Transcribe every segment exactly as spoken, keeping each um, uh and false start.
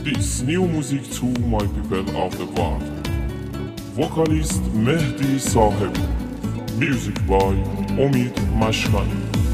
this new music to my people of the world. Vocalist Mehdi Sahebi. Music by Omid Mashkani.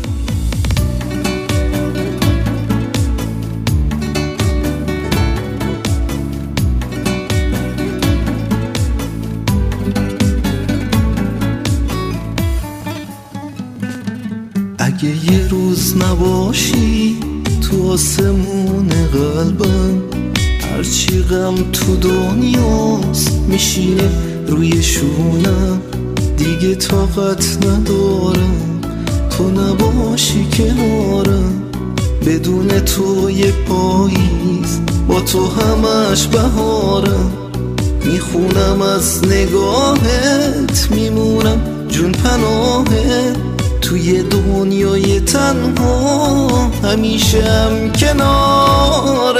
اگه یه روز نباشی تو آسمون قلبم، هرچی غم تو دنیاست میشینه روی شونم، دیگه طاقت ندارم تو نباشی کنارم. بدون تو یه پاییز با تو همش بهارم، میخونم از نگاهت میمونم جون پناهت، توی دنیای تنها همیشم کنارت.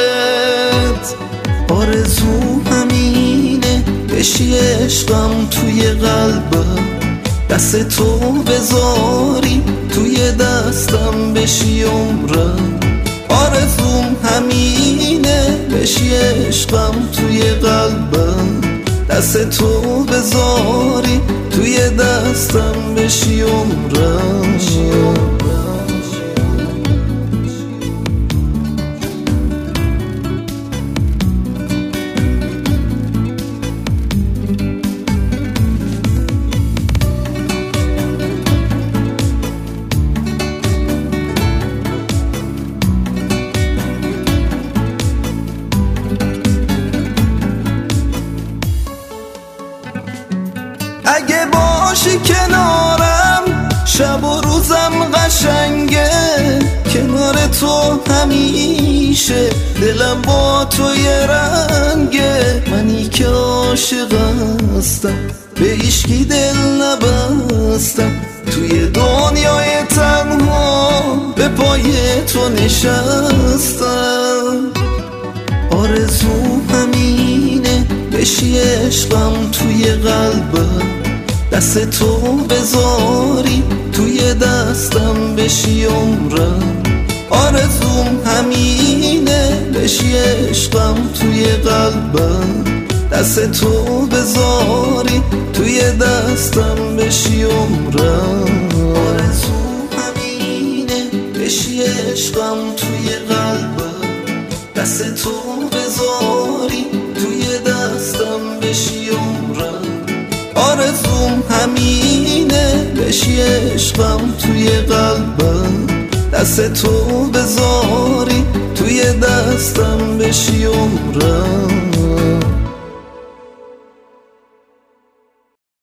آرزو همینه بشی عشقم توی قلبم، دست تو بذاری توی دستم بشی عمرم. آرزوم همینه بشی عشقم توی قلبم، دست تو بذاری توی دستم بشی عمرم. اگه باشی کنارم شب و روزم قشنگه، کنار تو همیشه دلم با تو یه رنگه. منی که عاشق هستم به هیچکی دل نبستم، توی دنیای تنها به پای تو نشستم. آرزو همینه بشی عشقم توی قلبم، دست تو بذاری توی دستم بشی عمرم. آرزوم همینه بشی عشقم توی قلبم، دست تو بذاری توی دستم بشی عمرم. آرزو همینه بشی عشقم توی قلبم، دست تو بذاری توی دستم بشی عمرم. آرزوم همینه بشی عشقم توی قلبم، دست تو بذاری توی دستم بشی عمرم.